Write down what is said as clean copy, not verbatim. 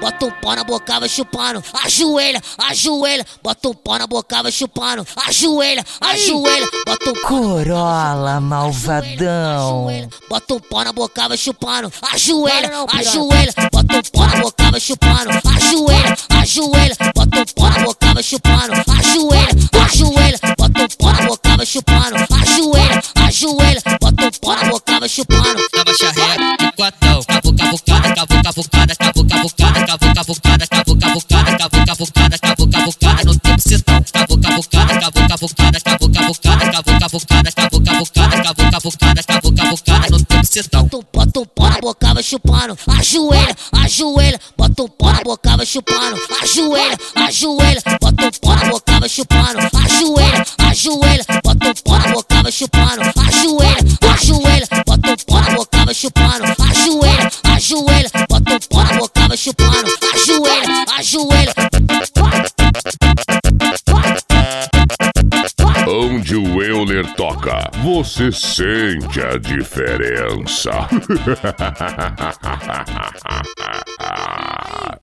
bota um pau na boca, vai chupando. Ajoelha, ajoelha, bota um pau na boca, vai chupando. Ajoelha, ajoelha, bota um Corolla, malvadão. Bota um pau na boca, vai chupando. Ajoelha, ajoelha, bota um pau na boca, vai chupando. Ajoelha, ajoelha, bota um pau na boca, vai chupando. Ajoelha, ajoelha, bota um pau na boca, vai chupando. Ajoelha, ajoelha, bota um pau na boca, vai chupando. Abaixa ré, de quatão, cavucada, cavucada, cavucada, cavucada, cavucada, cavucada, cavucada, no tempo citão. Cavucada, cavucada, cavucada, cavucada, no tempo citão. Bota um pau na boca, vai chupando. Ajoelha, ajoelha, bota um pau na boca, vai chupando. Ajoelha, ajoelha, bota um pau na boca, vai chupando. Ajoelha, ajoelha, bota um pau na boca, vai chupando. Ajoelha, ajoelha, bota um pau na boca, vai chupando. Ajoelha, ajoelha, bota um pau na boca, vai chupando. Ajoelha, ajoelha. Onde o Euler toca, você sente a diferença.